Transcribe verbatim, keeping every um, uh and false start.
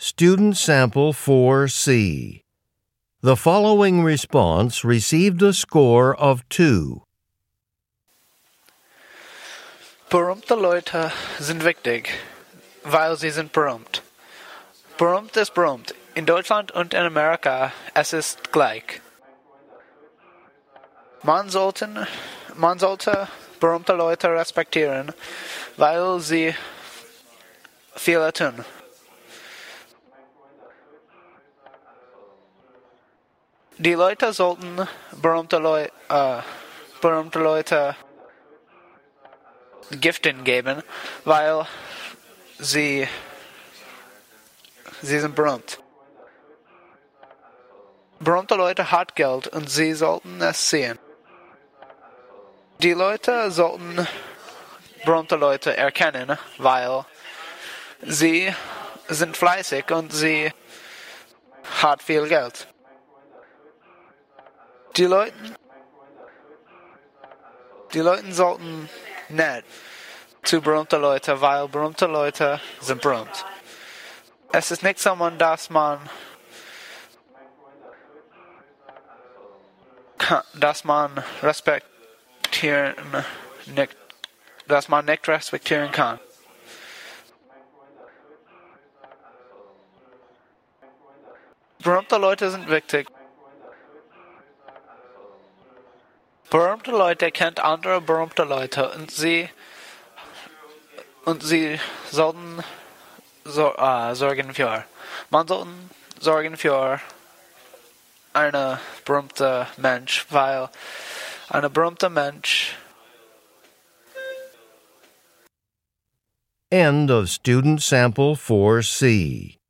Student Sample four C. The following response received a score of two. Berühmte Leute sind wichtig, weil sie sind berühmt. Berühmt ist berühmt. In Deutschland und in Amerika, es ist gleich. Man, sollten, man sollte berühmte Leute respektieren, weil sie viel tun. Die Leute sollten berühmte, Leu äh, berühmte Leute Giften geben, weil sie, sie sind berühmt. Berühmte Leute haben Geld und sie sollten es sehen. Die Leute sollten berühmte Leute erkennen, weil sie sind fleißig und sie haben viel Geld. Die Leute, die Leute sollten nett zu berühmten Leuten, weil berühmte Leute sind berühmt. Es ist nicht so, dass man dass man respektieren nicht, dass man nicht respektieren kann. Berühmte Leute sind wichtig. Berühmte Leute kennen andere berühmte Leute und sie und sie sollten so, uh, sorgen für. Man sollte sorgen für einen berühmten Mensch, weil ein berühmter Mensch. End of Student Sample four C.